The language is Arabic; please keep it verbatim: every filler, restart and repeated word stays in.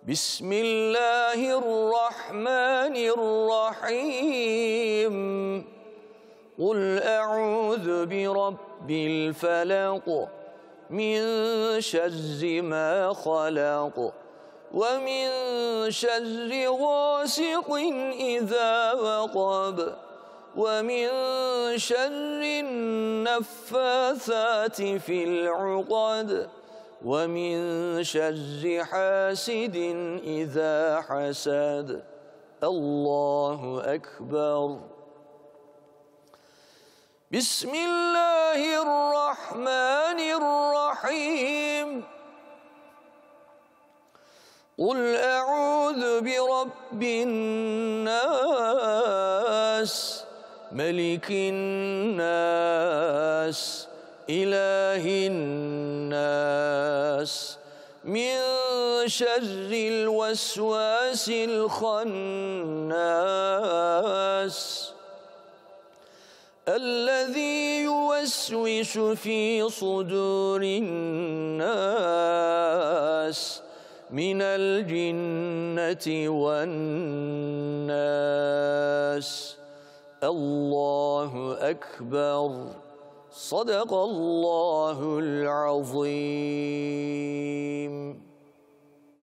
بسم الله الرحمن الرحيم قل أعوذ برب الفلق من شر ما خلق ومن شر غاسق إذا وقب ومن شر النفاثات في العقد ومن شر حاسد إذا حسد. الله أكبر. بسم الله الرحمن الرحيم قل أعوذ برب الناس ملك الناس إله الناس من شر الوسواس الخناس الذي يوسوس في صدور الناس من الجنة والناس. الله أكبر. صدق الله العظيم.